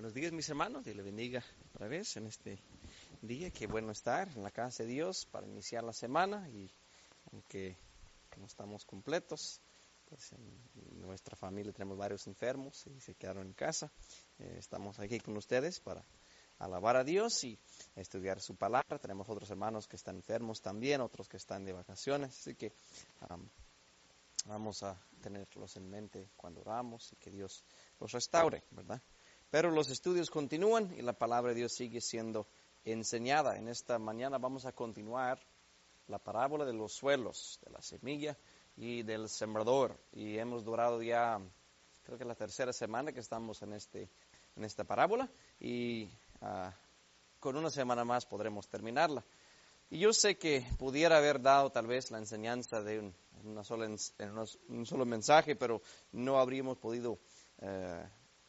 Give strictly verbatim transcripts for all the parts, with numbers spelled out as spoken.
Buenos días, mis hermanos, Dios les bendiga otra vez en este día. Qué bueno estar en la casa de Dios para iniciar la semana, y aunque no estamos completos, pues en nuestra familia tenemos varios enfermos y se quedaron en casa. Eh, estamos aquí con ustedes para alabar a Dios y estudiar su palabra. Tenemos otros hermanos que están enfermos también, otros que están de vacaciones, así que um, vamos a tenerlos en mente cuando oramos y que Dios los restaure, ¿verdad? Pero los estudios continúan y la palabra de Dios sigue siendo enseñada. En esta mañana vamos a continuar la parábola de los suelos, de la semilla y del sembrador. Y hemos durado ya, creo que la tercera semana que estamos en, este, en esta parábola, y uh, con una semana más podremos terminarla. Y yo sé que pudiera haber dado tal vez la enseñanza de un, una sola, en unos, un solo mensaje, pero no habríamos podido Uh,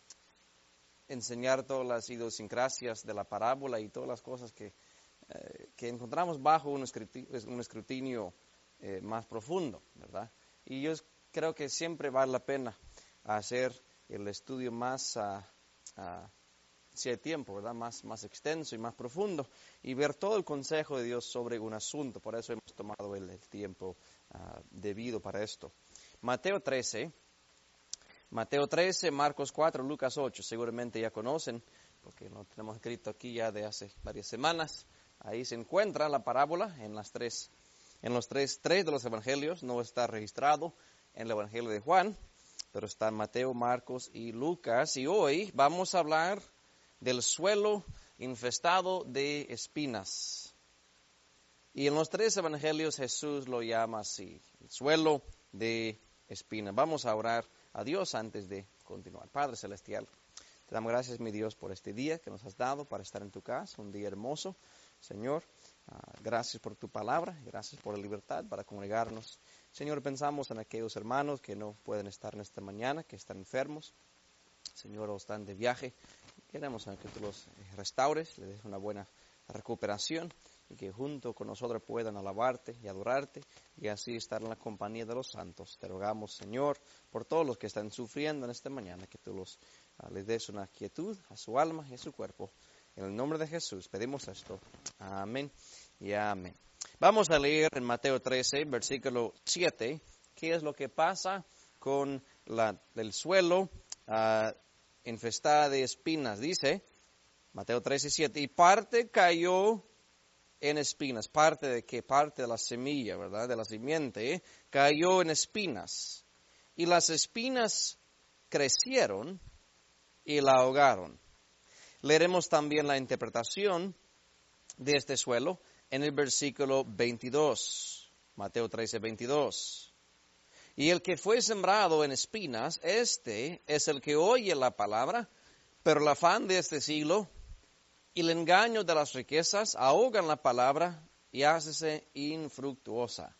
enseñar todas las idiosincrasias de la parábola y todas las cosas que, eh, que encontramos bajo un escrutinio, un escrutinio eh, más profundo, ¿verdad? Y yo creo que siempre vale la pena hacer el estudio más, uh, uh, si hay tiempo, ¿verdad? Más, más extenso y más profundo, y ver todo el consejo de Dios sobre un asunto. Por eso hemos tomado el, el tiempo uh, debido para esto. Mateo trece. Mateo trece, Marcos cuatro, Lucas ocho, seguramente ya conocen, porque lo tenemos escrito aquí ya de hace varias semanas. Ahí se encuentra la parábola en las tres, en los tres, tres de los evangelios. No está registrado en el evangelio de Juan, pero está en Mateo, Marcos y Lucas. Y hoy vamos a hablar del suelo infestado de espinas. Y en los tres evangelios Jesús lo llama así, el suelo de espinas. Vamos a orar a Dios antes de continuar. Padre Celestial, te damos gracias, mi Dios, por este día que nos has dado para estar en tu casa, un día hermoso, Señor. Uh, gracias por tu palabra, gracias por la libertad para congregarnos. Señor, pensamos en aquellos hermanos que no pueden estar en esta mañana, que están enfermos, Señor, o están de viaje. Queremos que tú los restaures, les des una buena recuperación, y que junto con nosotros puedan alabarte y adorarte, y así estar en la compañía de los santos. Te rogamos, Señor, por todos los que están sufriendo en esta mañana, que tú los, uh, les des una quietud a su alma y a su cuerpo. En el nombre de Jesús pedimos esto. Amén y amén. Vamos a leer en Mateo trece, versículo siete, qué es lo que pasa con la, el suelo uh, infestado de espinas. Dice, Mateo trece, siete, y parte cayó en espinas. Parte de qué? Parte de la semilla, ¿verdad? De la simiente, ¿eh? Cayó en espinas. Y las espinas crecieron y la ahogaron. Leeremos también la interpretación de este suelo en el versículo veintidós. Mateo trece, veintidós. Y el que fue sembrado en espinas, este es el que oye la palabra, pero el afán de este siglo y el engaño de las riquezas ahogan la palabra y hácese infructuosa.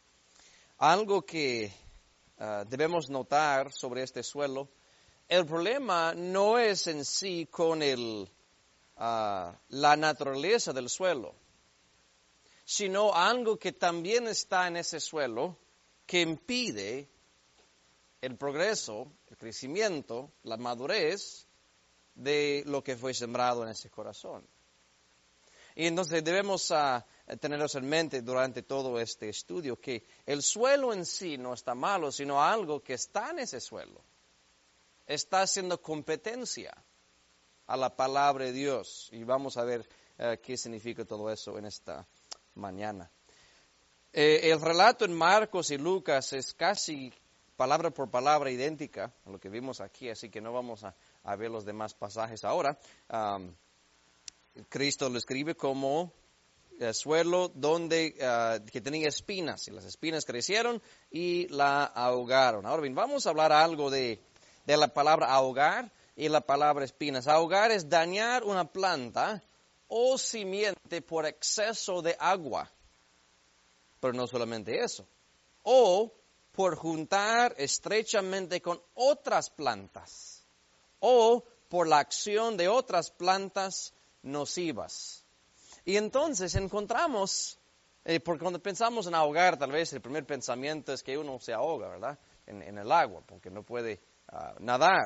Algo que uh, debemos notar sobre este suelo, el problema no es en sí con el, uh, la naturaleza del suelo, sino algo que también está en ese suelo que impide el progreso, el crecimiento, la madurez de lo que fue sembrado en ese corazón. Y entonces debemos uh, tenerlos en mente durante todo este estudio que el suelo en sí no está malo, sino algo que está en ese suelo. Está haciendo competencia a la palabra de Dios. Y vamos a ver uh, qué significa todo eso en esta mañana. Eh, el relato en Marcos y Lucas es casi palabra por palabra idéntica a lo que vimos aquí, así que no vamos a a ver los demás pasajes ahora. Um, Cristo lo escribe como el suelo donde uh, que tenía espinas, y las espinas crecieron y la ahogaron. Ahora bien, vamos a hablar algo de, de la palabra ahogar y la palabra espinas. Ahogar es dañar una planta o simiente por exceso de agua, pero no solamente eso, o por juntar estrechamente con otras plantas, o por la acción de otras plantas nocivas. Y entonces encontramos, eh, porque cuando pensamos en ahogar, tal vez el primer pensamiento es que uno se ahoga, ¿verdad? En, en el agua, porque no puede uh, nadar.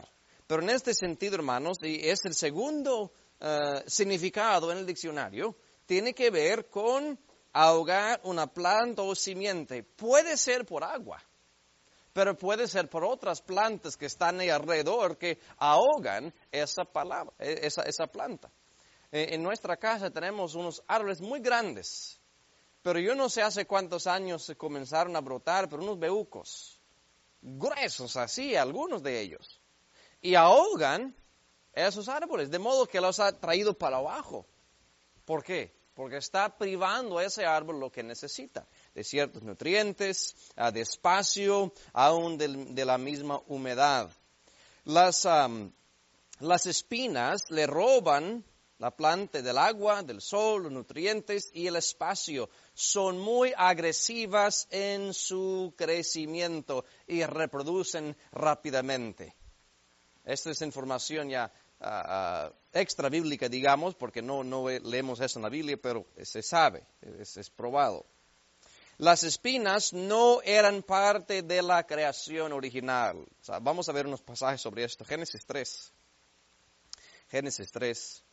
Pero en este sentido, hermanos, y es el segundo uh, significado en el diccionario, tiene que ver con ahogar una planta o simiente. Puede ser por agua, pero puede ser por otras plantas que están ahí alrededor que ahogan esa palabra, esa, esa planta. En nuestra casa tenemos unos árboles muy grandes, pero yo no sé hace cuántos años se comenzaron a brotar, pero unos bejucos gruesos así, algunos de ellos, y ahogan esos árboles, de modo que los ha traído para abajo. ¿Por qué? Porque está privando a ese árbol lo que necesita, de ciertos nutrientes, de espacio, aún de, de la misma humedad. Las, um, las espinas le roban la planta del agua, del sol, los nutrientes y el espacio. Son muy agresivas en su crecimiento y reproducen rápidamente. Esta es información ya uh, uh, extra bíblica, digamos, porque no, no leemos eso en la Biblia, pero se sabe, es, es probado. Las espinas no eran parte de la creación original. O sea, vamos a ver unos pasajes sobre esto. Génesis tres. Génesis tres.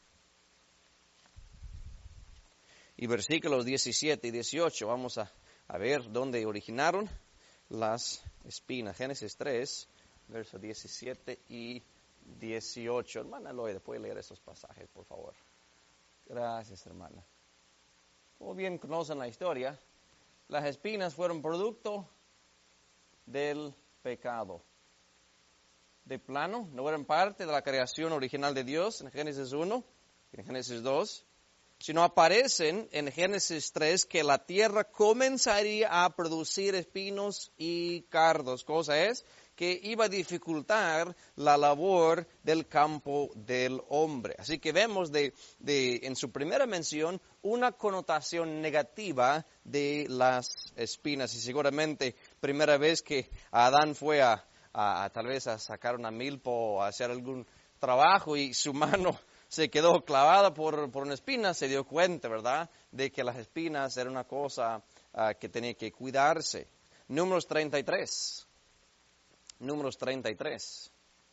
Y versículos diecisiete y dieciocho, vamos a, a ver dónde originaron las espinas. Génesis tres, versos diecisiete y dieciocho. Hermana Loida, ¿puede leer esos pasajes, por favor? Gracias, hermana. Como bien conocen la historia, las espinas fueron producto del pecado. De plano, no eran parte de la creación original de Dios en Génesis uno, en Génesis dos. Sino aparecen en Génesis tres que la tierra comenzaría a producir espinos y cardos. Cosa es que iba a dificultar la labor del campo del hombre. Así que vemos de, de, en su primera mención una connotación negativa de las espinas. Y seguramente primera vez que Adán fue a, a, a tal vez a sacar una milpa o a hacer algún trabajo y su mano se quedó clavada por, por una espina, se dio cuenta, ¿verdad?, de que las espinas eran una cosa uh, que tenía que cuidarse. Números treinta y tres. Números treinta y tres.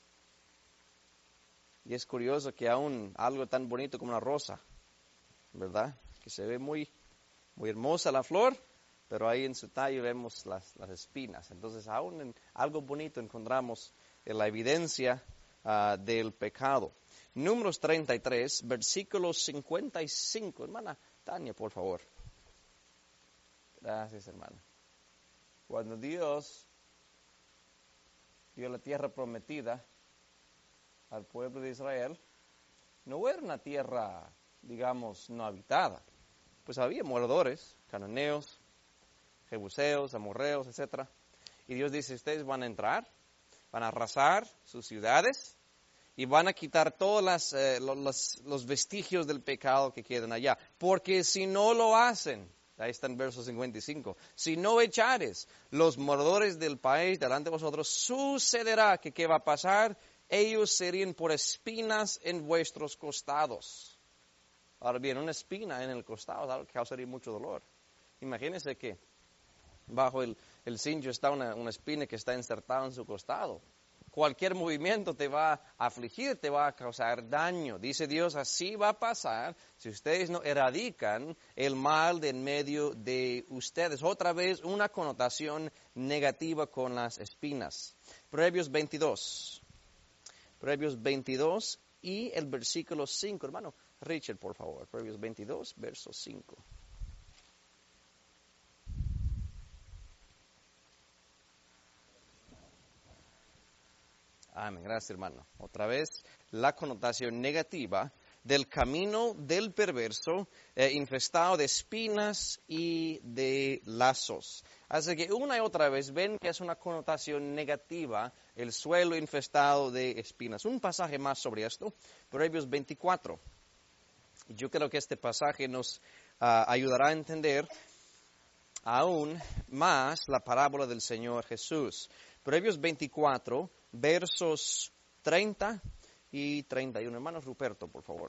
Y es curioso que aún algo tan bonito como una rosa, ¿verdad?, que se ve muy, muy hermosa la flor, pero ahí en su tallo vemos las, las espinas. Entonces, aún en algo bonito encontramos en la evidencia uh, del pecado. Números treinta y tres, versículo cincuenta y cinco. Hermana Tania, por favor. Gracias, hermana. Cuando Dios dio la tierra prometida al pueblo de Israel, no era una tierra, digamos, no habitada. Pues había moradores, cananeos, jebuseos, amorreos, etcétera. Y Dios dice, ustedes van a entrar, van a arrasar sus ciudades, y van a quitar todos las, eh, los, los vestigios del pecado que quedan allá. Porque si no lo hacen, ahí está en verso cincuenta y cinco, si no echares los moradores del país delante de vosotros, sucederá que ¿qué va a pasar? Ellos serían por espinas en vuestros costados. Ahora bien, una espina en el costado causaría mucho dolor. Imagínense que bajo el, el cincho está una, una espina que está insertada en su costado. Cualquier movimiento te va a afligir, te va a causar daño. Dice Dios, así va a pasar si ustedes no erradican el mal de en medio de ustedes. Otra vez, una connotación negativa con las espinas. Proverbios veintidós. Proverbios veintidós y el versículo cinco. Hermano Richard, por favor. Proverbios veintidós, verso cinco. Amén, gracias, hermano. Otra vez, la connotación negativa del camino del perverso, eh, infestado de espinas y de lazos. Así que una y otra vez ven que es una connotación negativa el suelo infestado de espinas. Un pasaje más sobre esto, Proverbios veinticuatro. Yo creo que este pasaje nos uh, ayudará a entender aún más la parábola del Señor Jesús. Proverbios veinticuatro, versos treinta y treinta y uno. Hermano Ruperto, por favor.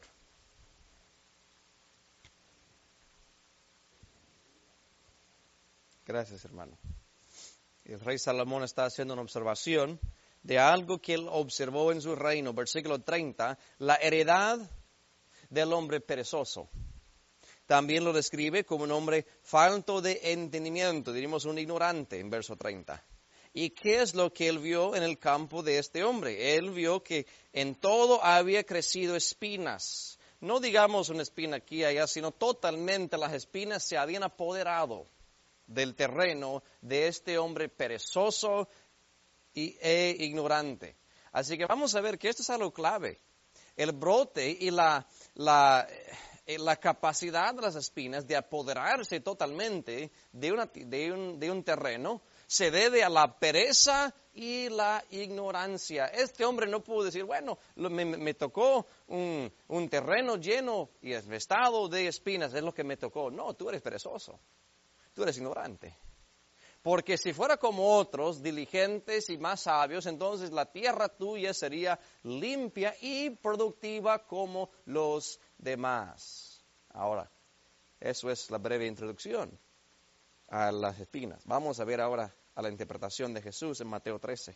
Gracias, hermano. El rey Salomón está haciendo una observación de algo que él observó en su reino. Versículo treinta, la heredad del hombre perezoso. También lo describe como un hombre falto de entendimiento, diríamos un ignorante en verso treinta. ¿Y qué es lo que él vio en el campo de este hombre? Él vio que en todo había crecido espinas. No digamos una espina aquí y allá, sino totalmente las espinas se habían apoderado del terreno de este hombre perezoso y, e ignorante. Así que vamos a ver que esto es algo clave. El brote y la, la, la capacidad de las espinas de apoderarse totalmente de, una, de, un, de un terreno se debe a la pereza y la ignorancia. Este hombre no pudo decir, bueno, me, me tocó un, un terreno lleno y infestado de espinas, es lo que me tocó. No, tú eres perezoso, tú eres ignorante. Porque si fuera como otros, diligentes y más sabios, entonces la tierra tuya sería limpia y productiva como los demás. Ahora, eso es la breve introducción a las espinas. Vamos a ver ahora a la interpretación de Jesús en Mateo trece.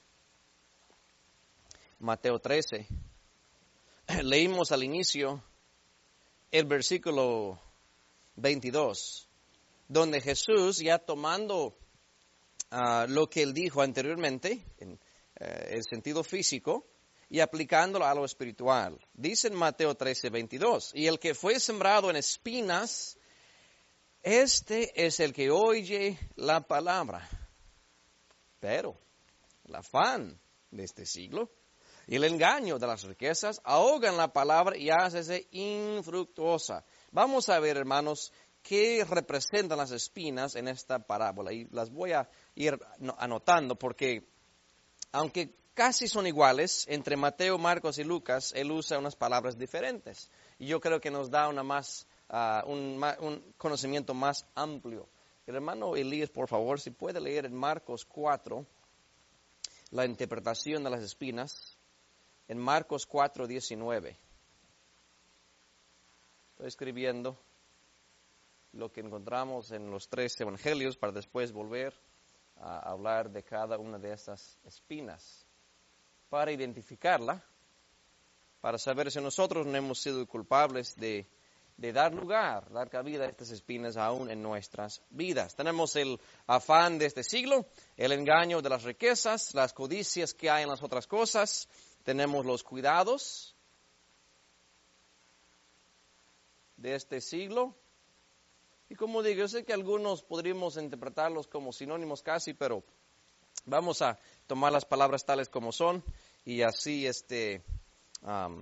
Mateo trece. Leímos al inicio el versículo veintidós, donde Jesús, ya tomando uh, lo que él dijo anteriormente, en uh, el sentido físico, y aplicándolo a lo espiritual. Dice en Mateo trece, veintidós, y el que fue sembrado en espinas, este es el que oye la palabra, pero el afán de este siglo y el engaño de las riquezas ahogan la palabra y hácese infructuosa. Vamos a ver, hermanos, qué representan las espinas en esta parábola. Y las voy a ir anotando porque, aunque casi son iguales, entre Mateo, Marcos y Lucas, él usa unas palabras diferentes. Y yo creo que nos da una más, uh, un, un conocimiento más amplio. El hermano Elías, por favor, si puede leer en Marcos cuatro, la interpretación de las espinas, en Marcos cuatro, diecinueve. Estoy escribiendo lo que encontramos en los tres evangelios para después volver a hablar de cada una de esas espinas, para identificarla, para saber si nosotros no hemos sido culpables de de dar lugar, dar cabida a estas espinas aún en nuestras vidas. Tenemos el afán de este siglo, el engaño de las riquezas, las codicias que hay en las otras cosas, tenemos los cuidados de este siglo. Y como digo, yo sé que algunos podríamos interpretarlos como sinónimos casi, pero vamos a tomar las palabras tales como son y así este... Um,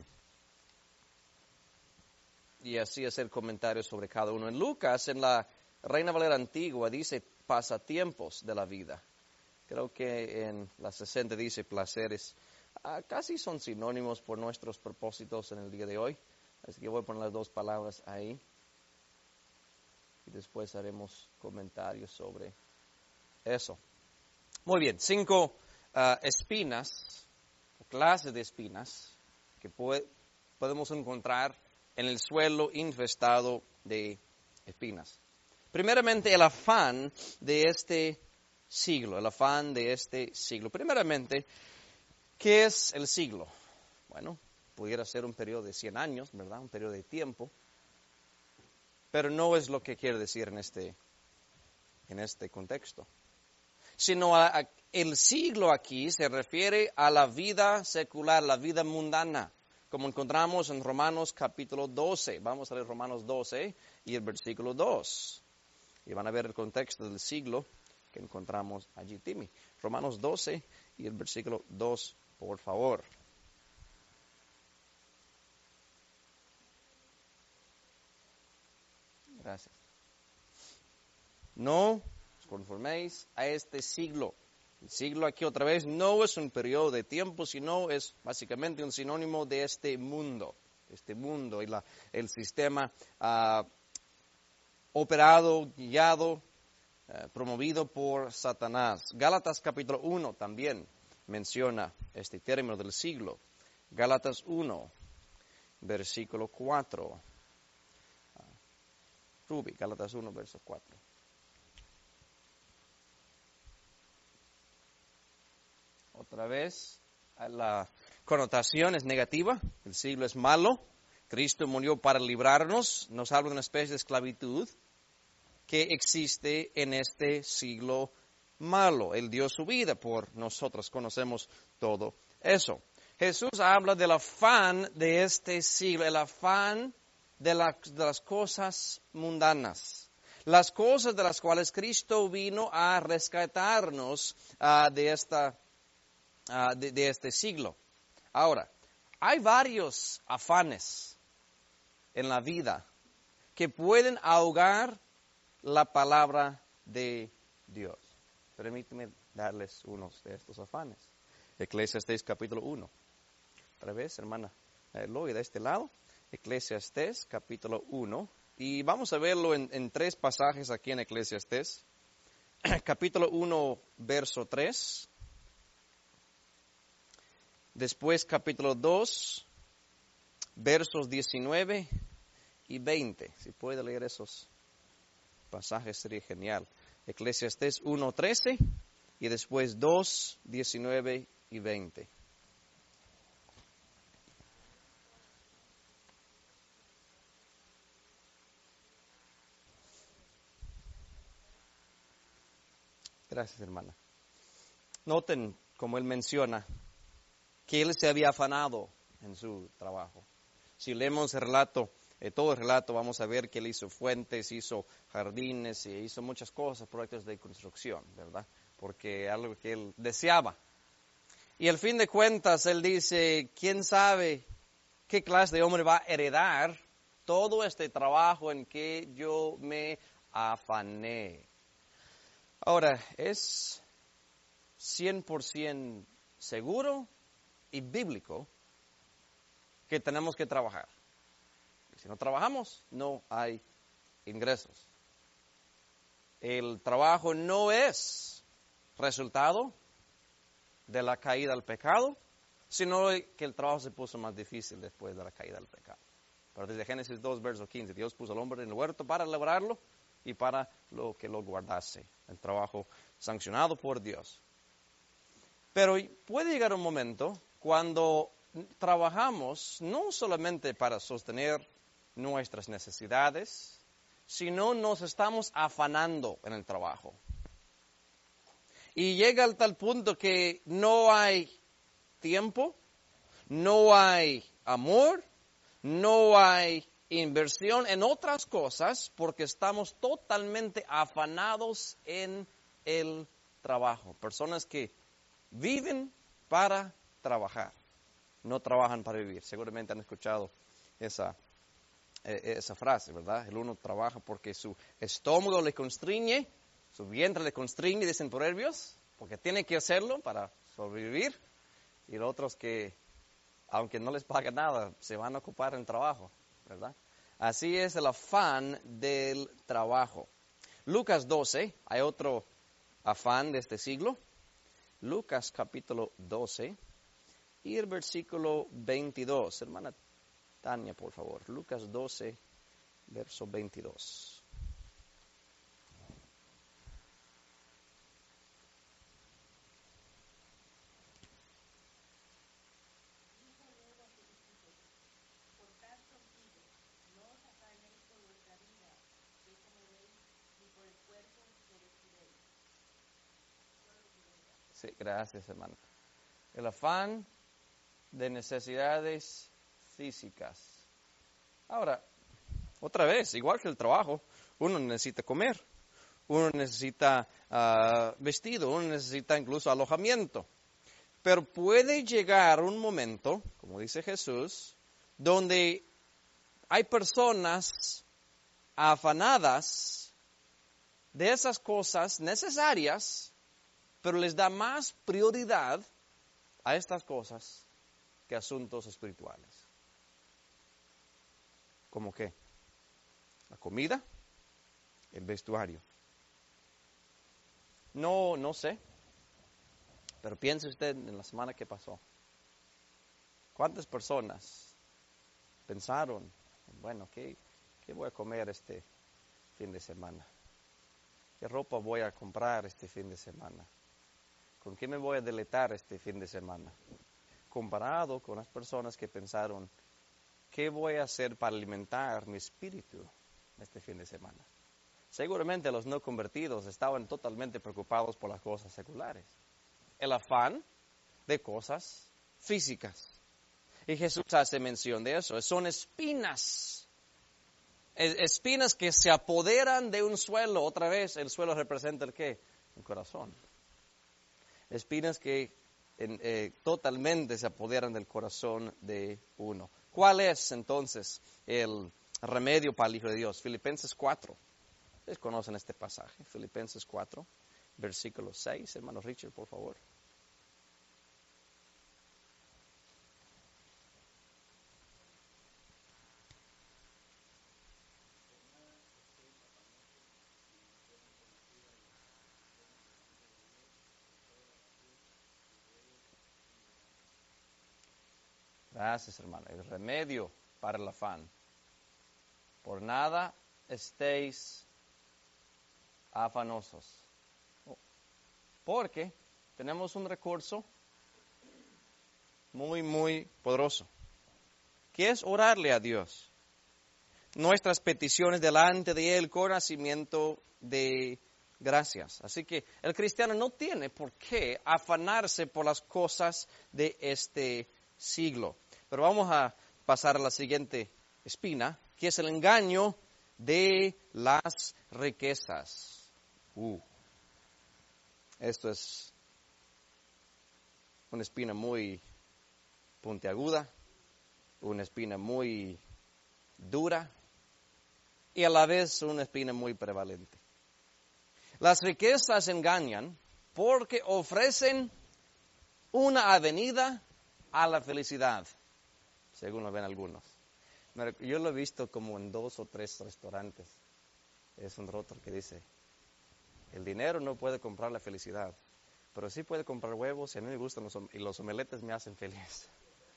y así hacer comentarios sobre cada uno. En Lucas, en la Reina Valera Antigua, dice pasatiempos de la vida. Creo que en la sesenta dice placeres. Ah, casi son sinónimos por nuestros propósitos en el día de hoy. Así que voy a poner las dos palabras ahí. Y después haremos comentarios sobre eso. Muy bien, cinco uh, espinas, o clases de espinas, que puede, podemos encontrar en el suelo infestado de espinas. Primeramente, el afán de este siglo, el afán de este siglo. Primeramente, ¿qué es el siglo? Bueno, pudiera ser un periodo de cien años, ¿verdad? Un periodo de tiempo, pero no es lo que quiere decir en este, en este contexto. Sino a, a, el siglo aquí se refiere a la vida secular, la vida mundana, como encontramos en Romanos capítulo doce. Vamos a leer Romanos doce y el versículo dos. Y van a ver el contexto del siglo que encontramos allí. Timmy, Romanos doce y el versículo dos, por favor. Gracias. No os conforméis a este siglo. El siglo aquí otra vez no es un periodo de tiempo, sino es básicamente un sinónimo de este mundo. Este mundo y la, el sistema uh, operado, guiado, uh, promovido por Satanás. Gálatas capítulo uno también menciona este término del siglo. Gálatas uno, versículo cuatro. Uh, Ruby, Gálatas uno, verso cuatro. Otra vez, la connotación es negativa, el siglo es malo, Cristo murió para librarnos, nos habla de una especie de esclavitud que existe en este siglo malo. Él dio su vida por nosotros, conocemos todo eso. Jesús habla del afán de este siglo, el afán de, la, de las cosas mundanas, las cosas de las cuales Cristo vino a rescatarnos uh, de, esta, uh, de, de este siglo. Ahora, hay varios afanes en la vida que pueden ahogar la palabra de Dios. Permíteme darles unos de estos afanes. Eclesiastés capítulo uno. Otra vez, hermana Eloy, de este lado. Eclesiastés capítulo uno. Y vamos a verlo en, en tres pasajes aquí en Eclesiastés. Capítulo uno, verso tres. Después capítulo dos, versos diecinueve y veinte. Si puede leer esos pasajes sería genial. Eclesiastés uno, trece y después dos, diecinueve y veinte. Gracias, hermana. Noten, como él menciona, que él se había afanado en su trabajo. Si leemos el relato, eh, todo el relato, vamos a ver que él hizo fuentes, hizo jardines, y hizo muchas cosas, proyectos de construcción, ¿verdad? Porque algo que él deseaba. Y al fin de cuentas, él dice, ¿quién sabe qué clase de hombre va a heredar todo este trabajo en que yo me afané? Ahora, es cien por ciento seguro y bíblico que tenemos que trabajar. Si no trabajamos, no hay ingresos. El trabajo no es resultado de la caída al pecado, sino que el trabajo se puso más difícil después de la caída al pecado. Pero desde Génesis dos, verso quince, Dios puso al hombre en el huerto para labrarlo y para lo que lo guardase. El trabajo sancionado por Dios. Pero puede llegar un momento cuando trabajamos no solamente para sostener nuestras necesidades, sino nos estamos afanando en el trabajo. Y llega al tal punto que no hay tiempo, no hay amor, no hay inversión en otras cosas porque estamos totalmente afanados en el trabajo. Personas que viven para trabajar, no trabajan para vivir. Seguramente han escuchado esa, eh, esa frase, ¿verdad? El uno trabaja porque su estómago le constriñe, su vientre le constriñe, dicen proverbios, porque tiene que hacerlo para sobrevivir. Y los otros que, aunque no les pague nada, se van a ocupar en el trabajo, ¿verdad? Así es el afán del trabajo. Lucas doce, hay otro afán de este siglo. Lucas capítulo doce y el versículo veintidós. Hermana Tania, por favor. Lucas doce, verso veintidós. Sí, gracias, hermano. El afán de necesidades físicas. Ahora, otra vez, igual que el trabajo, uno necesita comer, uno necesita uh, vestido, uno necesita incluso alojamiento. Pero puede llegar un momento, como dice Jesús, donde hay personas afanadas de esas cosas necesarias, pero les da más prioridad a estas cosas que asuntos espirituales. ¿Cómo qué? La comida, el vestuario. No, no sé, pero piense usted en la semana que pasó. ¿Cuántas personas pensaron, bueno, ¿qué, qué voy a comer este fin de semana? ¿Qué ropa voy a comprar este fin de semana? ¿Con qué me voy a deleitar este fin de semana? comparado con las personas que pensaron, ¿qué voy a hacer para alimentar mi espíritu este fin de semana? Seguramente los no convertidos estaban totalmente preocupados por las cosas seculares. El afán de cosas físicas. Y Jesús hace mención de eso. Son espinas. Espinas que se apoderan de un suelo. Otra vez, el suelo representa el ¿qué? El corazón. Espinas que en, eh, totalmente se apoderan del corazón de uno. ¿Cuál es entonces el remedio para el Hijo de Dios? Filipenses cuatro. Ustedes conocen este pasaje. Filipenses cuatro, versículo seis. Hermano Richard, por favor. Gracias, hermano. El remedio para el afán. Por nada estéis afanosos. Porque tenemos un recurso muy, muy poderoso, que es orarle a Dios. Nuestras peticiones delante de Él con nacimiento de gracias. Así que el cristiano no tiene por qué afanarse por las cosas de este siglo. Pero vamos a pasar a la siguiente espina, que es el engaño de las riquezas. Uh, esto es una espina muy puntiaguda, una espina muy dura y a la vez una espina muy prevalente. Las riquezas engañan porque ofrecen una avenida a la felicidad, según lo ven algunos. Yo lo he visto como en dos o tres restaurantes. Es un rótulo que dice, el dinero no puede comprar la felicidad, pero sí puede comprar huevos y a mí me gustan los, y los omeletes me hacen feliz.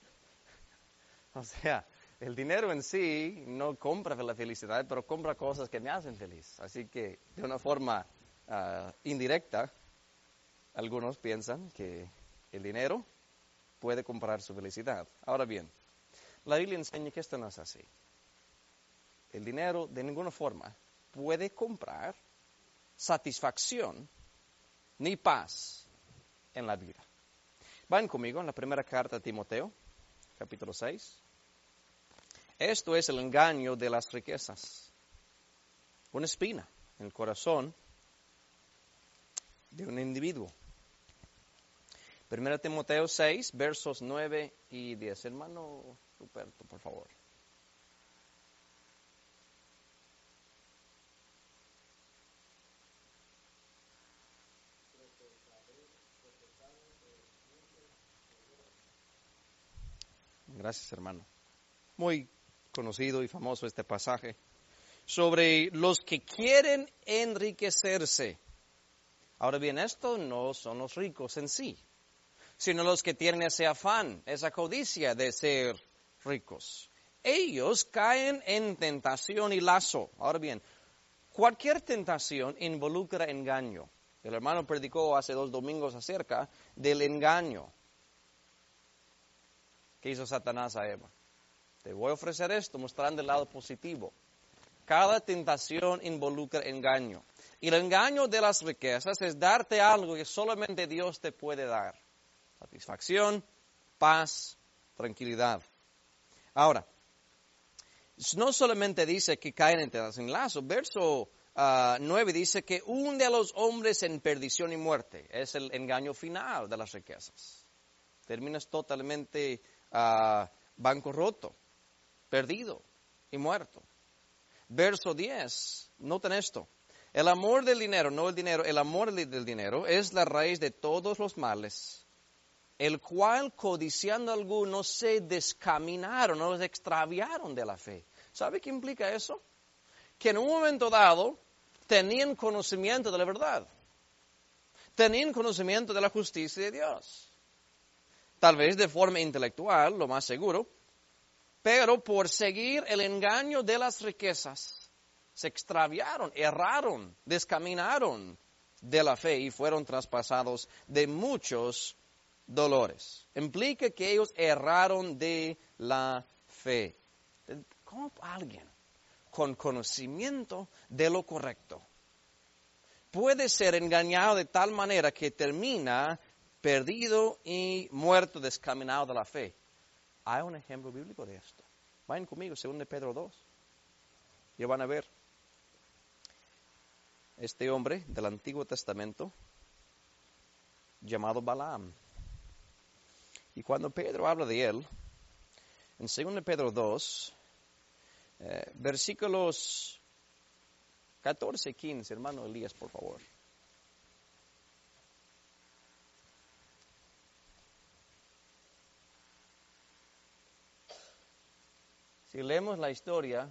O sea, el dinero en sí no compra la felicidad, pero compra cosas que me hacen feliz. Así que de una forma uh, indirecta, algunos piensan que el dinero puede comprar su felicidad. Ahora bien, la Biblia enseña que esto no es así. El dinero de ninguna forma puede comprar satisfacción ni paz en la vida. Vayan conmigo en la primera carta a Timoteo, capítulo seis. Esto es el engaño de las riquezas. Una espina en el corazón de un individuo. Primera Timoteo seis, versos nueve y diez. Hermano Ruperto, por favor. Gracias, hermano. Muy conocido y famoso este pasaje sobre los que quieren enriquecerse. Ahora bien, estos no son los ricos en sí, sino los que tienen ese afán, esa codicia de ser ricos. Ellos caen en tentación y lazo. Ahora bien, cualquier tentación involucra engaño. El hermano predicó hace dos domingos acerca del engaño que hizo Satanás a Eva. Te voy a ofrecer esto mostrando el lado positivo. Cada tentación involucra engaño. Y el engaño de las riquezas es darte algo que solamente Dios te puede dar. Satisfacción, paz, tranquilidad. Ahora, no solamente dice que caen en tentación y lazo. Verso uh, nueve dice que hunde a los hombres en perdición y muerte. Es el engaño final de las riquezas. Terminas totalmente uh, bancarrota, perdido y muerto. Verso diez, noten esto. El amor del dinero, no el dinero, el amor del dinero es la raíz de todos los males, el cual codiciando algunos se descaminaron, o se extraviaron de la fe. ¿Sabe qué implica eso? Que en un momento dado tenían conocimiento de la verdad, tenían conocimiento de la justicia de Dios, tal vez de forma intelectual, lo más seguro, pero por seguir el engaño de las riquezas, se extraviaron, erraron, descaminaron de la fe y fueron traspasados de muchos dolores. Implica que ellos erraron de la fe. ¿Cómo alguien con conocimiento de lo correcto puede ser engañado de tal manera que termina perdido y muerto, descaminado de la fe? Hay un ejemplo bíblico de esto. Vayan conmigo, segundo de Pedro dos. Y van a ver este hombre del Antiguo Testamento llamado Balaam. Y cuando Pedro habla de él, en segundo de Pedro dos, eh, versículos catorce y quince, hermano Elías, por favor. Si leemos la historia,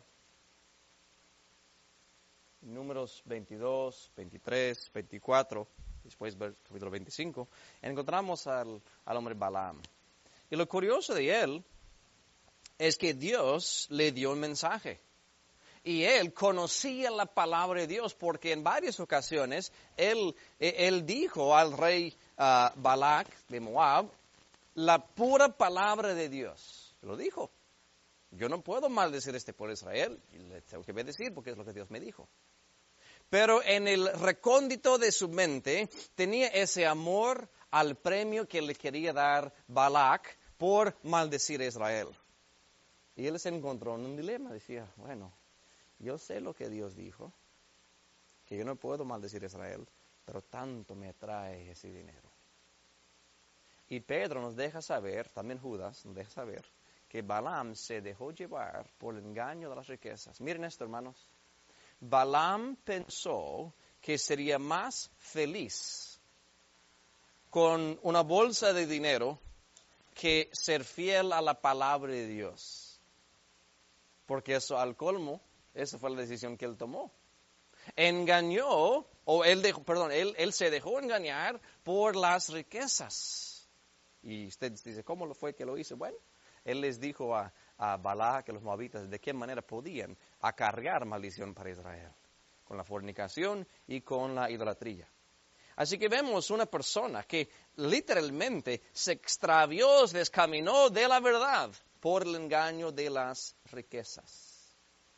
números veintidós, veintitrés, veinticuatro, después capítulo veinticinco, encontramos al, al hombre Balaam. Y lo curioso de él es que Dios le dio un mensaje. Y él conocía la palabra de Dios porque en varias ocasiones él, él dijo al rey uh, Balac de Moab la pura palabra de Dios. Lo dijo. Yo no puedo maldecir este pueblo de Israel. Y le tengo que bendecir porque es lo que Dios me dijo. Pero en el recóndito de su mente tenía ese amor al premio que le quería dar Balac por maldecir a Israel. Y él se encontró en un dilema. Decía, bueno, yo sé lo que Dios dijo, que yo no puedo maldecir a Israel, pero tanto me atrae ese dinero. Y Pedro nos deja saber, también Judas nos deja saber, que Balaam se dejó llevar por el engaño de las riquezas. Miren esto, hermanos. Balaam pensó que sería más feliz con una bolsa de dinero que ser fiel a la palabra de Dios. Porque eso al colmo, esa fue la decisión que él tomó. Engañó, o él dejó, perdón, él, él se dejó engañar por las riquezas. Y usted dice, ¿cómo lo fue que lo hizo? Bueno, él les dijo a, a Balac, a los moabitas, de qué manera podían acarrear maldición para Israel. Con la fornicación y con la idolatría. Así que vemos una persona que literalmente se extravió, se descaminó de la verdad por el engaño de las riquezas.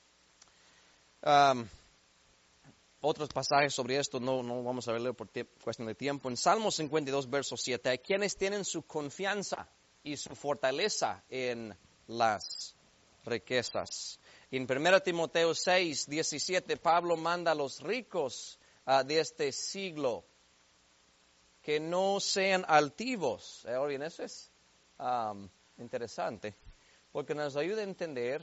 Um, otros pasajes sobre esto no, no vamos a verlo por te- cuestión de tiempo. En Salmo cincuenta y dos, verso siete, hay quienes tienen su confianza y su fortaleza en las riquezas. Y en primero Timoteo seis, diecisiete, Pablo manda a los ricos uh, de este siglo que no sean altivos. Eh, Ahora bien, eso es um, interesante, porque nos ayuda a entender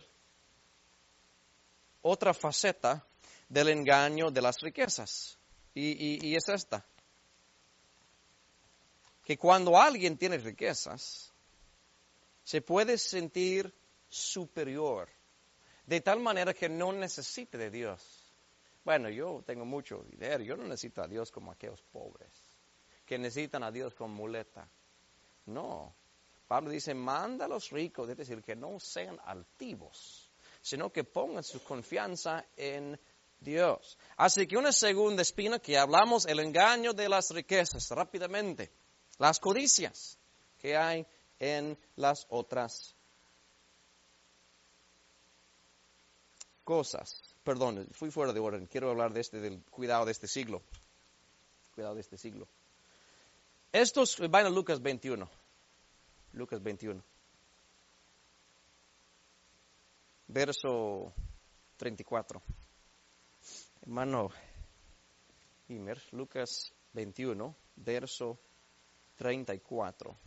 otra faceta del engaño de las riquezas. Y, y, y es esta. Que cuando alguien tiene riquezas, se puede sentir superior. De tal manera que no necesite de Dios. Bueno, yo tengo mucho dinero. Yo no necesito a Dios como aquellos pobres. Que necesitan a Dios como muleta. No. Pablo dice, manda a los ricos. Es decir, que no sean altivos. Sino que pongan su confianza en Dios. Así que una segunda espina que hablamos, el engaño de las riquezas, rápidamente. Las codicias que hay en las otras cosas. Perdón, fui fuera de orden. Quiero hablar de este, del cuidado de este siglo. Cuidado de este siglo. Estos, van a Lucas veintiuno. Lucas veintiuno. Verso treinta y cuatro. Hermano Imer, Lucas veintiuno, verso treinta y cuatro.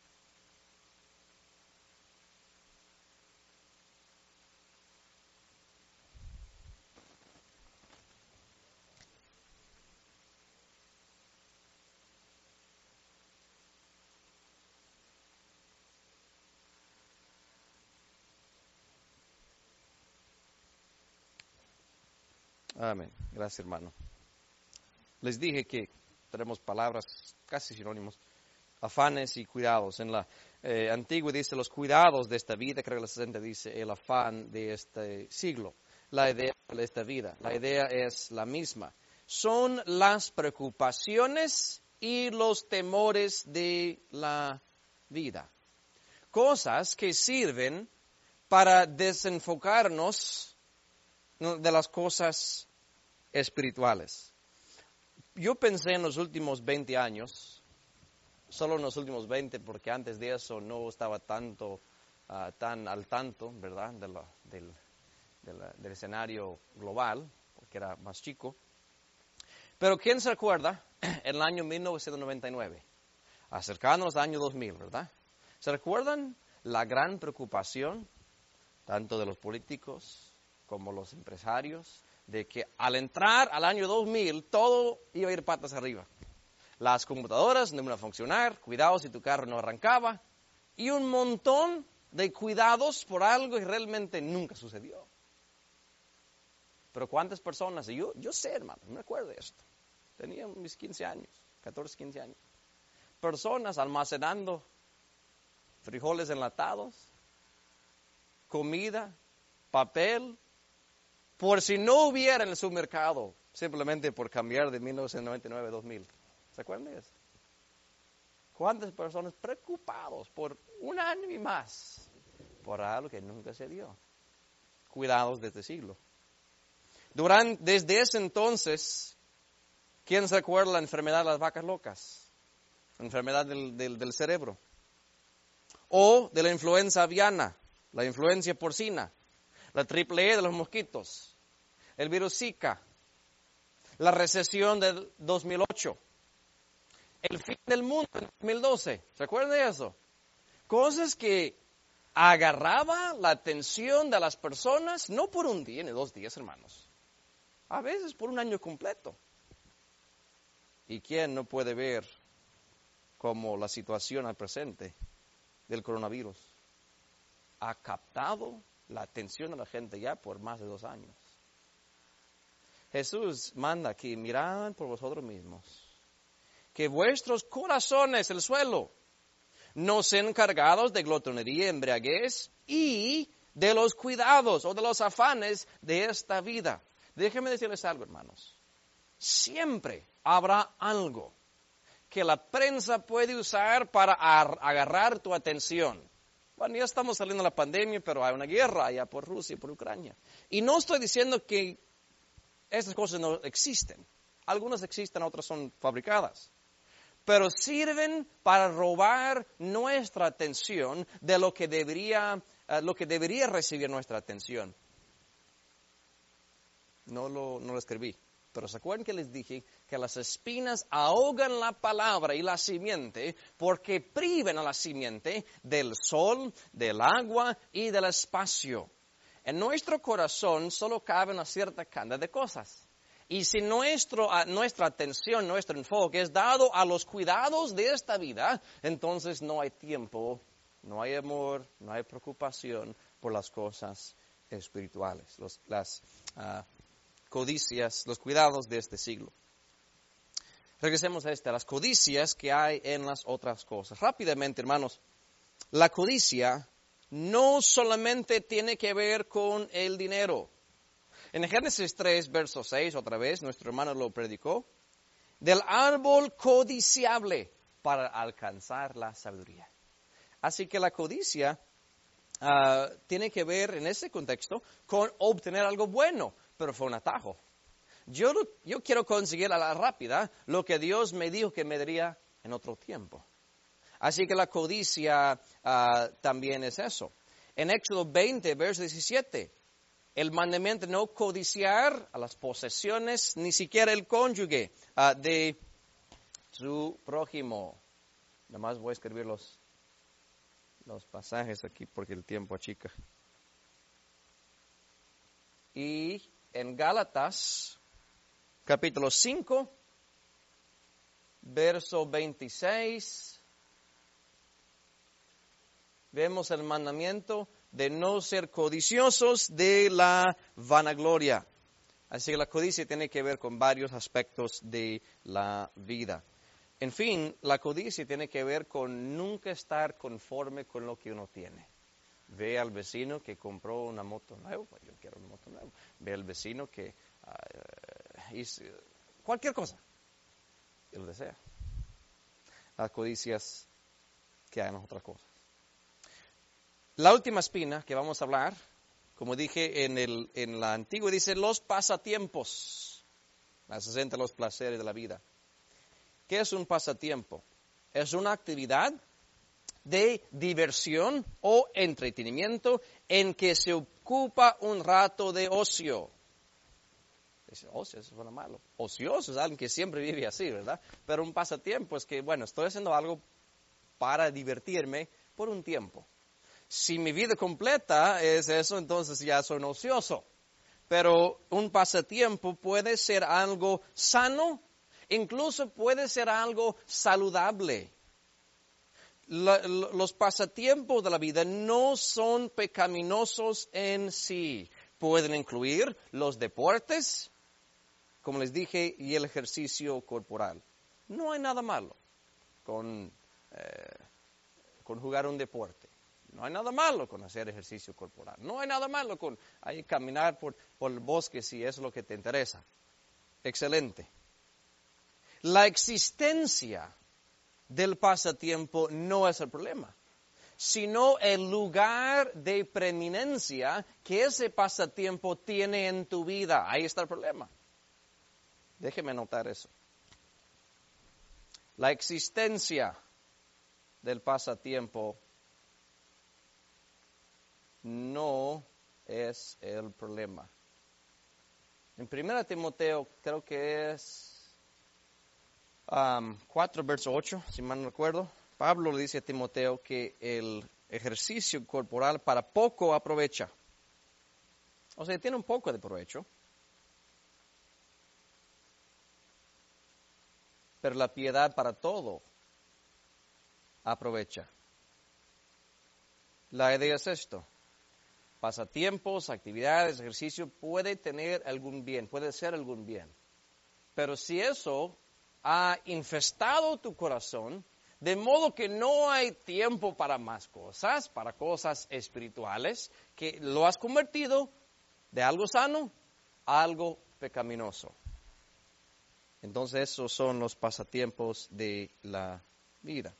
Amén. Gracias, hermano. Les dije que tenemos palabras casi sinónimos. Afanes y cuidados. En la eh, antigua dice los cuidados de esta vida, creo que la sesenta dice el afán de este siglo. La idea de esta vida. La idea es la misma. Son las preocupaciones y los temores de la vida. Cosas que sirven para desenfocarnos de las cosas espirituales. Yo pensé en los últimos veinte años, solo en los últimos veinte, porque antes de eso no estaba tanto, uh, tan al tanto, ¿verdad?, de la, del, de la, del escenario global, porque era más chico. Pero ¿quién se acuerda en el año mil novecientos noventa y nueve? Acercándonos al año dos mil, ¿verdad? ¿Se recuerdan la gran preocupación, tanto de los políticos como los empresarios, de que al entrar al año dos mil todo iba a ir patas arriba? Las computadoras no iban a funcionar, cuidado si tu carro no arrancaba, y un montón de cuidados por algo que realmente nunca sucedió. Pero ¿cuántas personas? Y yo, yo sé, hermano, me acuerdo de esto. Tenía mis quince años, catorce, quince años. Personas almacenando frijoles enlatados, comida, papel, por si no hubiera en el supermercado, simplemente por cambiar de mil novecientos noventa y nueve a dos mil. ¿Se acuerdan de eso? ¿Cuántas personas preocupados por un año y más por algo que nunca se dio? Cuidados de este siglo. Durante, desde ese entonces, ¿quién se acuerda de la enfermedad de las vacas locas? La enfermedad del, del, del cerebro. O de la influenza aviana, la influencia porcina, la triple E de los mosquitos, el virus Zika, la recesión del dos mil ocho, el fin del mundo en dos mil doce. ¿Se acuerdan de eso? Cosas que agarraba la atención de las personas, no por un día ni dos días, hermanos. A veces por un año completo. ¿Y quién no puede ver cómo la situación al presente del coronavirus ha captado la atención de la gente ya por más de dos años? Jesús manda que mirad por vosotros mismos, que vuestros corazones, el suelo, no sean cargados de glotonería, embriaguez y de los cuidados o de los afanes de esta vida. Déjenme decirles algo, hermanos. Siempre habrá algo que la prensa puede usar para agarrar tu atención. Bueno, ya estamos saliendo de la pandemia, pero hay una guerra allá por Rusia y por Ucrania. Y no estoy diciendo que estas cosas no existen. Algunas existen, otras son fabricadas. Pero sirven para robar nuestra atención de lo que debería, uh, lo que debería recibir nuestra atención. No lo, no lo escribí. Pero ¿se acuerdan que les dije que las espinas ahogan la palabra y la simiente porque priven a la simiente del sol, del agua y del espacio? En nuestro corazón solo cabe una cierta cantidad de cosas. Y si nuestro, nuestra atención, nuestro enfoque es dado a los cuidados de esta vida, entonces no hay tiempo, no hay amor, no hay preocupación por las cosas espirituales, los, las uh, codicias, los cuidados de este siglo. Regresemos a este, a las codicias que hay en las otras cosas. Rápidamente, hermanos, la codicia no solamente tiene que ver con el dinero. En Génesis tres, verso seis, otra vez, nuestro hermano lo predicó, del árbol codiciable para alcanzar la sabiduría. Así que la codicia uh, tiene que ver, en ese contexto, con obtener algo bueno, pero fue un atajo. Yo, yo quiero conseguir a la rápida lo que Dios me dijo que me daría en otro tiempo. Así que la codicia uh, también es eso. En Éxodo veinte, verso diecisiete, el mandamiento no codiciar a las posesiones, ni siquiera el cónyuge uh, de su prójimo. Nada más voy a escribir los, los pasajes aquí porque el tiempo achica. Y en Gálatas, capítulo cinco, verso veintiséis, vemos el mandamiento de no ser codiciosos de la vanagloria. Así que la codicia tiene que ver con varios aspectos de la vida. En fin, la codicia tiene que ver con nunca estar conforme con lo que uno tiene. Ve al vecino que compró una moto nueva, yo quiero una moto nueva. Ve al vecino que uh, hizo cualquier cosa, y lo desea. las codicias que hay en las otras cosas. La última espina que vamos a hablar, como dije en, el, en la antigua, dice los pasatiempos, las sesenta los placeres de la vida. ¿Qué es un pasatiempo? Es una actividad de diversión o entretenimiento en que se ocupa un rato de ocio. Dice, ocio, eso suena malo. Ocioso es alguien que siempre vive así, ¿verdad? Pero un pasatiempo es que, bueno, estoy haciendo algo para divertirme por un tiempo. Si mi vida completa es eso, entonces ya soy ocioso. Pero un pasatiempo puede ser algo sano, incluso puede ser algo saludable. La, los pasatiempos de la vida no son pecaminosos en sí. Pueden incluir los deportes, como les dije, y el ejercicio corporal. No hay nada malo con, eh, con jugar un deporte. No hay nada malo con hacer ejercicio corporal. No hay nada malo con ahí caminar por, por el bosque si es lo que te interesa. Excelente. La existencia del pasatiempo no es el problema, sino el lugar de preeminencia que ese pasatiempo tiene en tu vida. Ahí está el problema. Déjeme notar eso. La existencia del pasatiempo no es el problema. En primera Timoteo, creo que es um, cuatro, verso ocho, si mal no recuerdo, Pablo le dice a Timoteo que el ejercicio corporal para poco aprovecha. O sea, tiene un poco de provecho. Pero la piedad para todo aprovecha. La idea es esto. Pasatiempos, actividades, ejercicio puede tener algún bien, puede ser algún bien. Pero si eso ha infestado tu corazón, de modo que no hay tiempo para más cosas, para cosas espirituales, que lo has convertido de algo sano a algo pecaminoso. Entonces esos son los pasatiempos de la vida.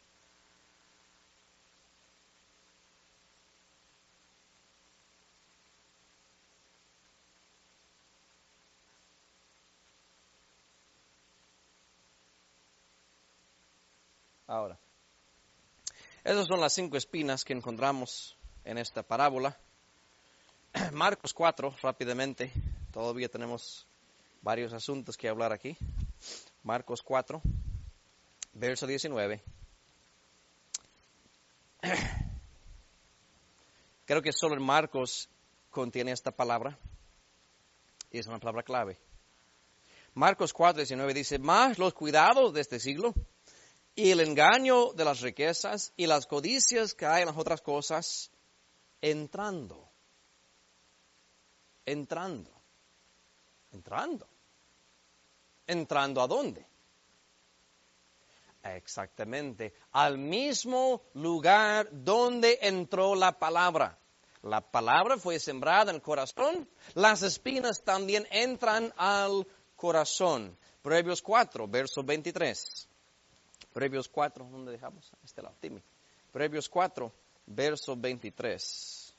Ahora, esas son las cinco espinas que encontramos en esta parábola. Marcos cuatro, rápidamente, todavía tenemos varios asuntos que hablar aquí. Marcos cuatro, verso diecinueve. Creo que solo en Marcos contiene esta palabra, y es una palabra clave. Marcos cuatro, diecinueve dice, más los cuidados de este siglo, y el engaño de las riquezas y las codicias que hay en las otras cosas, entrando, entrando, entrando. ¿Entrando a dónde? Exactamente, al mismo lugar donde entró la palabra. La palabra fue sembrada en el corazón, las espinas también entran al corazón. Proverbios cuatro, verso veintitrés. Proverbios cuatro, ¿dónde dejamos? A este lado, Timmy. Proverbios cuatro, verso veintitrés.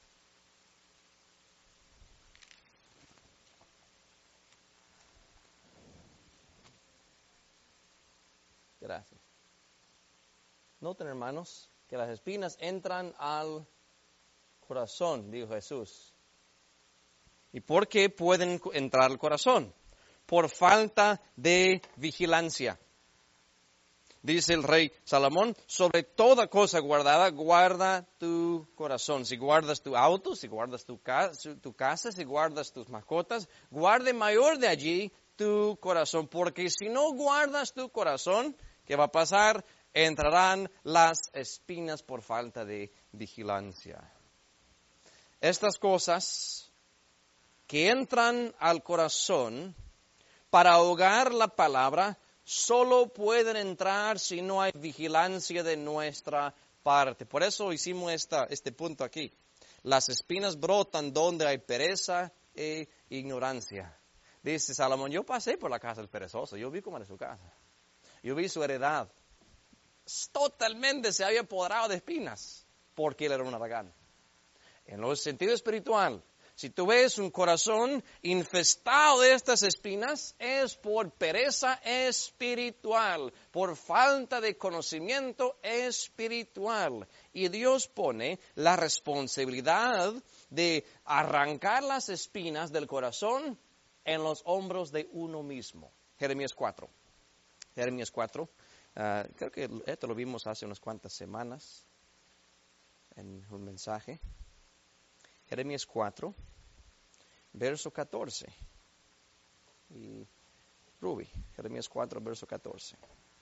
Gracias. Noten, hermanos, que las espinas entran al corazón, dijo Jesús. ¿Y por qué pueden entrar al corazón? Por falta de vigilancia. Dice el rey Salomón, sobre toda cosa guardada, guarda tu corazón. Si guardas tu auto, si guardas tu, ca- tu casa, si guardas tus mascotas, guarde mayor de allí tu corazón. Porque si no guardas tu corazón, ¿qué va a pasar? Entrarán las espinas por falta de vigilancia. Estas cosas que entran al corazón para ahogar la palabra, solo pueden entrar si no hay vigilancia de nuestra parte. Por eso hicimos esta, este punto aquí. Las espinas brotan donde hay pereza e ignorancia. Dice Salomón, yo pasé por la casa del perezoso, yo vi cómo era su casa. Yo vi su heredad. totalmente se había apoderado de espinas, porque él era un aragán. En el sentido espiritual, si tú ves un corazón infestado de estas espinas, es por pereza espiritual, por falta de conocimiento espiritual. Y Dios pone la responsabilidad de arrancar las espinas del corazón en los hombros de uno mismo. Jeremías cuatro. Jeremías cuatro. Uh, creo que esto lo vimos hace unas cuantas semanas en un mensaje. Jeremías cuatro, verso catorce. Y Ruby, Jeremías cuatro, verso catorce.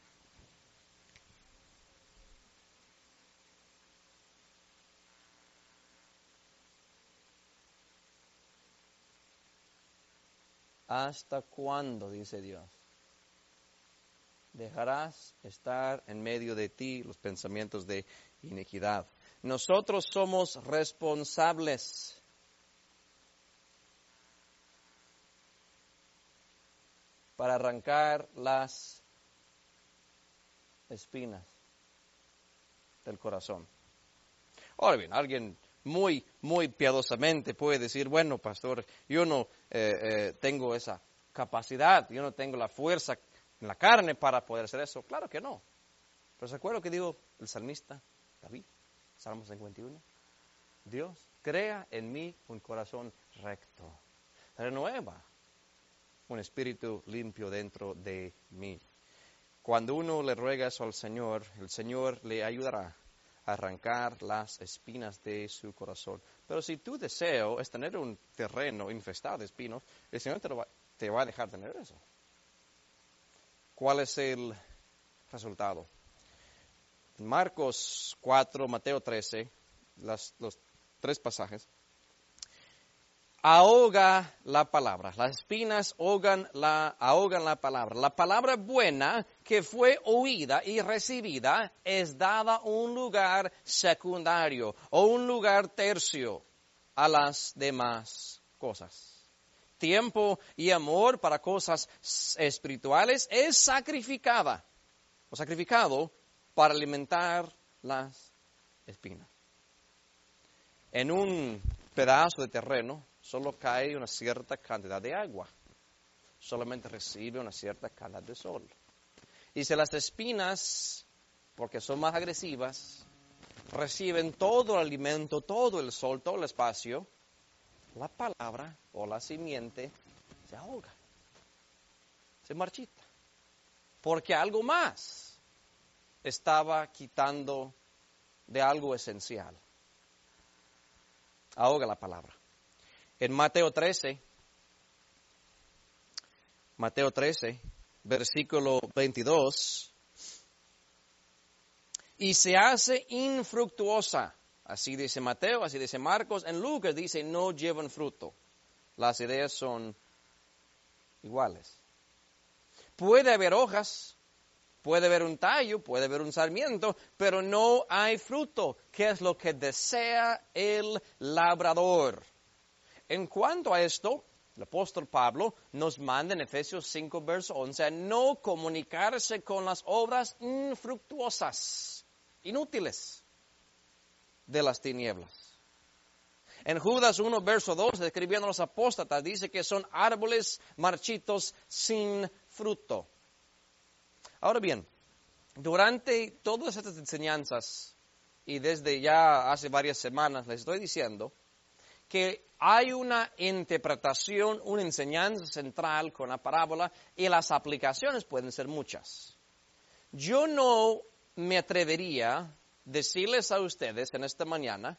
¿Hasta cuándo, dice Dios, dejarás estar en medio de ti los pensamientos de iniquidad? Nosotros somos responsables para arrancar las espinas del corazón. Ahora bien, alguien muy, muy piadosamente puede decir, bueno, pastor, yo no eh, eh, tengo esa capacidad, yo no tengo la fuerza en la carne para poder hacer eso. Claro que no. Pero ¿se acuerda lo que dijo el salmista David? Salmo cincuenta y uno. Dios, crea en mí un corazón recto. Renueva un espíritu limpio dentro de mí. Cuando uno le ruega eso al Señor, el Señor le ayudará a arrancar las espinas de su corazón. Pero si tu deseo es tener un terreno infestado de espinos, el Señor te, lo va, te va a dejar tener eso. ¿Cuál es el resultado? Marcos cuatro, Mateo trece, las, los tres pasajes. Ahoga la palabra. Las espinas ahogan la, ahogan la palabra. La palabra buena que fue oída y recibida es dada un lugar secundario o un lugar tercio a las demás cosas. Tiempo y amor para cosas espirituales es sacrificada o sacrificado para alimentar las espinas. En un pedazo de terreno solo cae una cierta cantidad de agua. Solamente recibe una cierta cantidad de sol. Y si las espinas, porque son más agresivas, reciben todo el alimento, todo el sol, todo el espacio, la palabra o la simiente se ahoga, se marchita. Porque algo más estaba quitando de algo esencial. Ahoga la palabra. En Mateo trece, Mateo trece, versículo veintidós, y se hace infructuosa. Así dice Mateo, así dice Marcos. En Lucas dice no llevan fruto. Las ideas son iguales. Puede haber hojas, puede haber un tallo, puede haber un sarmiento, pero no hay fruto, que es lo que desea el labrador. En cuanto a esto, el apóstol Pablo nos manda en Efesios cinco, verso once, a no comunicarse con las obras infructuosas, inútiles de las tinieblas. En Judas uno, verso dos, describiendo a los apóstatas, dice que son árboles marchitos sin fruto. Ahora bien, durante todas estas enseñanzas, y desde ya hace varias semanas les estoy diciendo, que hay una interpretación, una enseñanza central con la parábola y las aplicaciones pueden ser muchas. Yo no me atrevería a decirles a ustedes en esta mañana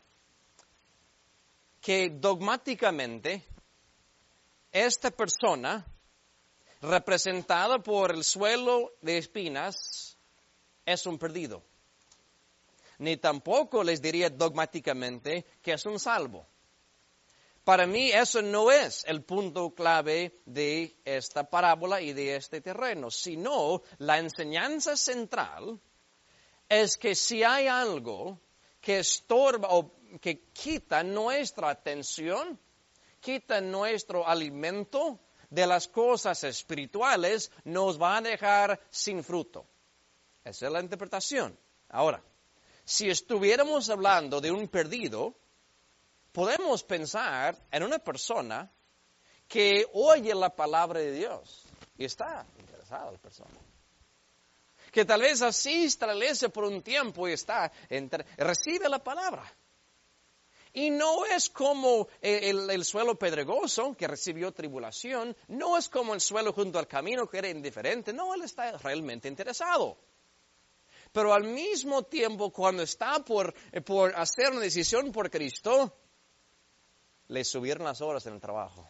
que dogmáticamente esta persona representada por el suelo de espinas es un perdido. Ni tampoco les diría dogmáticamente que es un salvo. Para mí eso no es el punto clave de esta parábola y de este terreno, sino la enseñanza central es que si hay algo que estorba o que quita nuestra atención, quita nuestro alimento de las cosas espirituales, nos va a dejar sin fruto. Esa es la interpretación. Ahora, si estuviéramos hablando de un perdido, podemos pensar en una persona que oye la palabra de Dios y está interesada la persona. Que tal vez asista a la iglesia por un tiempo y está, entre, recibe la palabra. Y no es como el, el suelo pedregoso que recibió tribulación, no es como el suelo junto al camino que era indiferente, no, él está realmente interesado. Pero al mismo tiempo, cuando está por, por hacer una decisión por Cristo, le subieron las horas en el trabajo.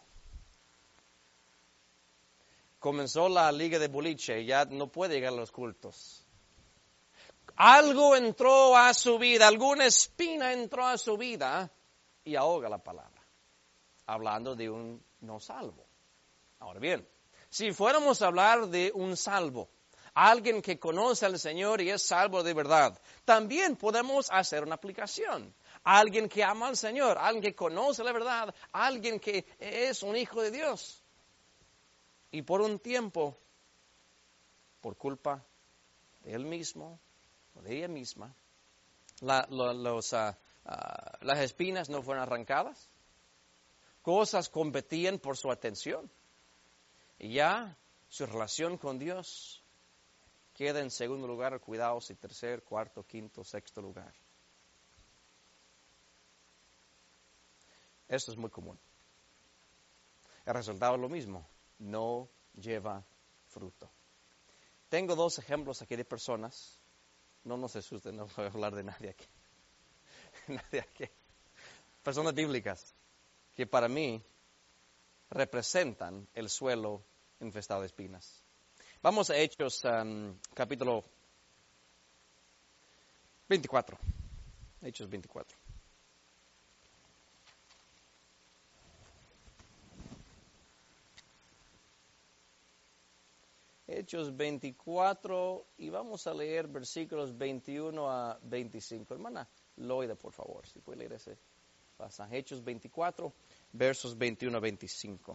Comenzó la liga de boliche y ya no puede llegar a los cultos. Algo entró a su vida, alguna espina entró a su vida y ahoga la palabra, hablando de un no salvo. Ahora bien, si fuéramos a hablar de un salvo, alguien que conoce al Señor y es salvo de verdad, también podemos hacer una aplicación. Alguien que ama al Señor, alguien que conoce la verdad, alguien que es un hijo de Dios. Y por un tiempo, por culpa de él mismo o de ella misma, la, lo, los, uh, uh, las espinas no fueron arrancadas. Cosas competían por su atención. Y ya su relación con Dios queda en segundo lugar, cuidados, y tercer, cuarto, quinto, sexto lugar. Esto es muy común. El resultado es lo mismo. No lleva fruto. Tengo dos ejemplos aquí de personas. No nos asusten, no voy a hablar de nadie aquí. Nadie aquí. Personas bíblicas que para mí representan el suelo infestado de espinas. Vamos a Hechos um, capítulo veinticuatro. Hechos veinticuatro. Hechos veinticuatro y vamos a leer versículos veintiuno a veinticinco. Hermana Loida, por favor, si puede leer ese pasaje. Hechos veinticuatro, versos veintiuno a veinticinco.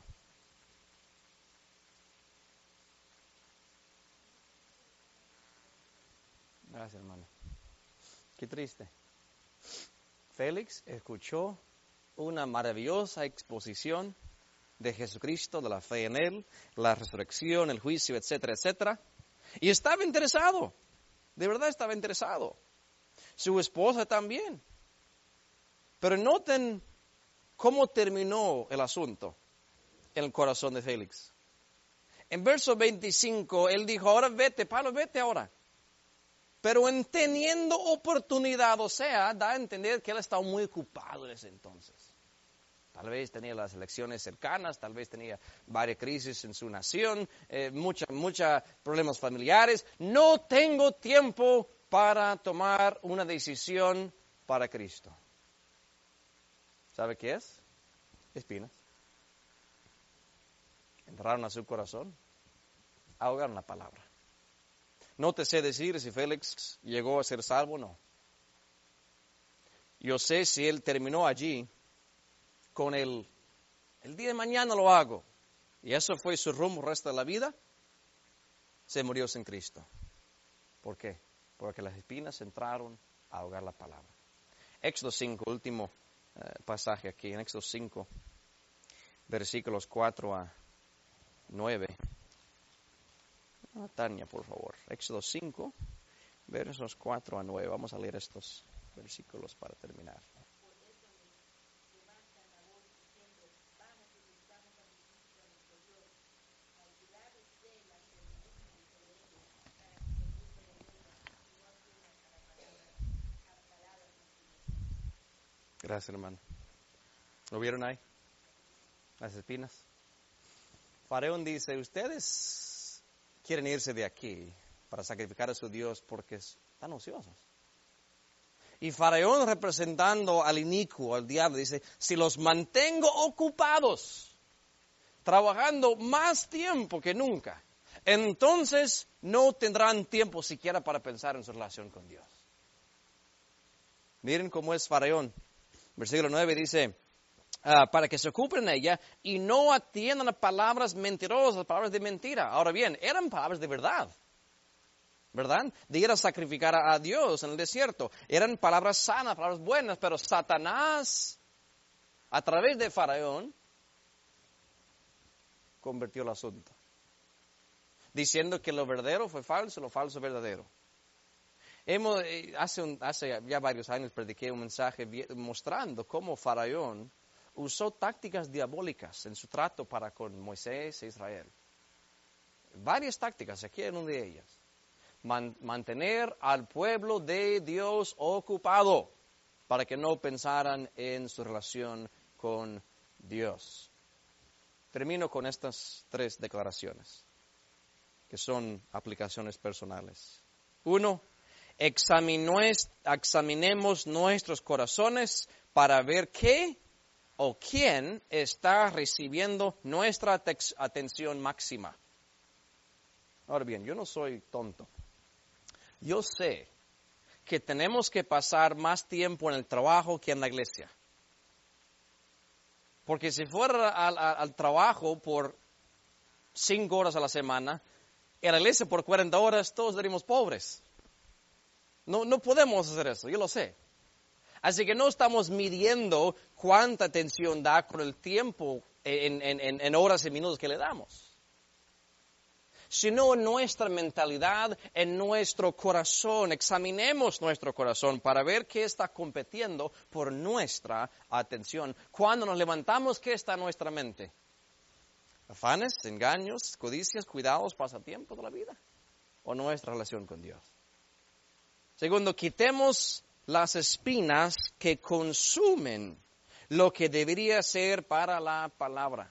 Gracias, hermano. Qué triste. Félix escuchó una maravillosa exposición de Jesucristo, de la fe en Él, la resurrección, el juicio, etcétera, etcétera. Y estaba interesado, de verdad estaba interesado. Su esposa también. Pero noten cómo terminó el asunto en el corazón de Félix. En verso veinticinco, él dijo, ahora vete, Pablo, vete ahora. Pero en teniendo oportunidad, o sea, da a entender que él estaba muy ocupado en ese entonces. Tal vez tenía las elecciones cercanas, tal vez tenía varias crisis en su nación, eh, muchos mucha problemas familiares. No tengo tiempo para tomar una decisión para Cristo. ¿Sabe qué es? Espinas. Entraron a su corazón, ahogaron la palabra. No te sé decir si Félix llegó a ser salvo o no. Yo sé si él terminó allí con el, el día de mañana lo hago. Y eso fue su rumbo el resto de la vida. Se murió sin Cristo. ¿Por qué? Porque las espinas entraron a ahogar la palabra. Éxodo cinco, último eh, pasaje aquí. En Éxodo cinco, versículos cuatro a nueve. Ah, Tania, por favor. Éxodo cinco, versos cuatro a nueve. Vamos a leer estos versículos para terminar. Gracias, hermano. ¿Lo vieron ahí? Las espinas. Faraón dice, ustedes quieren irse de aquí para sacrificar a su Dios porque están ociosos. Y Faraón, representando al inicuo, al diablo, dice, si los mantengo ocupados, trabajando más tiempo que nunca, entonces no tendrán tiempo siquiera para pensar en su relación con Dios. Miren cómo es Faraón. Versículo nueve dice, uh, para que se ocupen en ella y no atiendan a palabras mentirosas, palabras de mentira. Ahora bien, eran palabras de verdad. ¿verdad? De ir a sacrificar a, a Dios en el desierto. Eran palabras sanas, palabras buenas, pero Satanás, a través de Faraón, convirtió el asunto, diciendo que lo verdadero fue falso, lo falso verdadero. Hemos, hace, un, hace ya varios años prediqué un mensaje mostrando cómo Faraón usó tácticas diabólicas en su trato para con Moisés e Israel. Varias tácticas, aquí en una de ellas. Man, mantener al pueblo de Dios ocupado para que no pensaran en su relación con Dios. Termino con estas tres declaraciones, que son aplicaciones personales. Uno, examinemos nuestros corazones para ver qué o quién está recibiendo nuestra atención máxima. Ahora bien, yo no soy tonto. Yo sé que tenemos que pasar más tiempo en el trabajo que en la iglesia. Porque si fuera al, al, al trabajo por cinco horas a la semana, en la iglesia por cuarenta horas, todos seríamos pobres. No, no podemos hacer eso, yo lo sé. Así que no estamos midiendo cuánta atención da con el tiempo en, en, en horas y minutos que le damos, sino en nuestra mentalidad, en nuestro corazón. Examinemos nuestro corazón para ver qué está compitiendo por nuestra atención. Cuando nos levantamos, ¿qué está en nuestra mente? Afanes, engaños, codicias, cuidados, pasatiempos de la vida, o nuestra relación con Dios. Segundo, quitemos las espinas que consumen lo que debería ser para la palabra.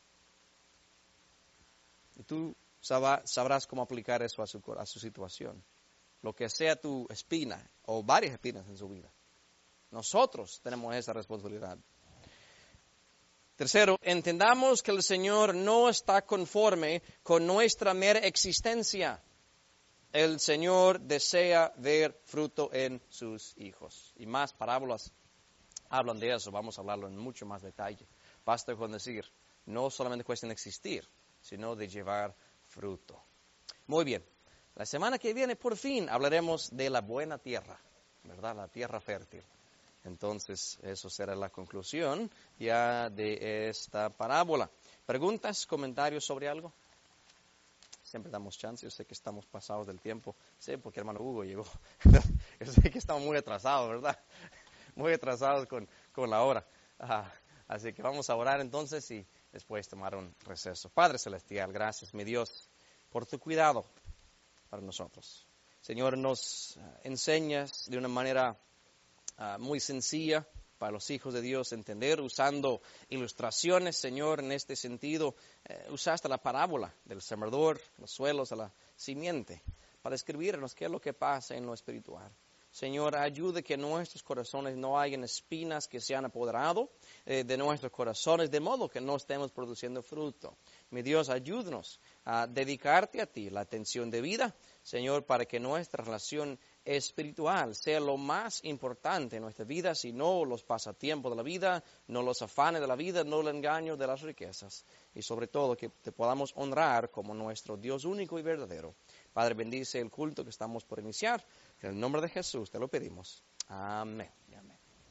Y tú sabrás cómo aplicar eso a su, a su situación. Lo que sea tu espina, o varias espinas en su vida. Nosotros tenemos esa responsabilidad. Tercero, entendamos que el Señor no está conforme con nuestra mera existencia. El Señor desea ver fruto en sus hijos. Y más parábolas hablan de eso. Vamos a hablarlo en mucho más detalle. Basta con decir, no solamente cuestión de existir, sino de llevar fruto. Muy bien. La semana que viene, por fin, hablaremos de la buena tierra, ¿verdad? La tierra fértil. Entonces, eso será la conclusión ya de esta parábola. ¿Preguntas, comentarios sobre algo? Siempre damos chance. Yo sé que estamos pasados del tiempo. Sé porque hermano Hugo llegó. Yo sé que estamos muy atrasados, ¿verdad? Muy atrasados con, con la hora. Ah, así que vamos a orar entonces y después tomar un receso. Padre Celestial, gracias, mi Dios, por tu cuidado para nosotros. Señor, nos enseñas de una manera uh, muy sencilla para los hijos de Dios entender, usando ilustraciones, Señor, en este sentido. Eh, usaste la parábola del sembrador, los suelos, de la simiente, para escribirnos qué es lo que pasa en lo espiritual. Señor, ayude que en nuestros corazones no hayan espinas que se han apoderado eh, de nuestros corazones, de modo que no estemos produciendo fruto. Mi Dios, ayúdanos a dedicarte a ti la atención debida, Señor, para que nuestra relación espiritual sea lo más importante en nuestra vida, si no los pasatiempos de la vida, no los afanes de la vida, no el engaño de las riquezas, y sobre todo que te podamos honrar como nuestro Dios único y verdadero. Padre, bendice el culto que estamos por iniciar. En el nombre de Jesús te lo pedimos. Amén.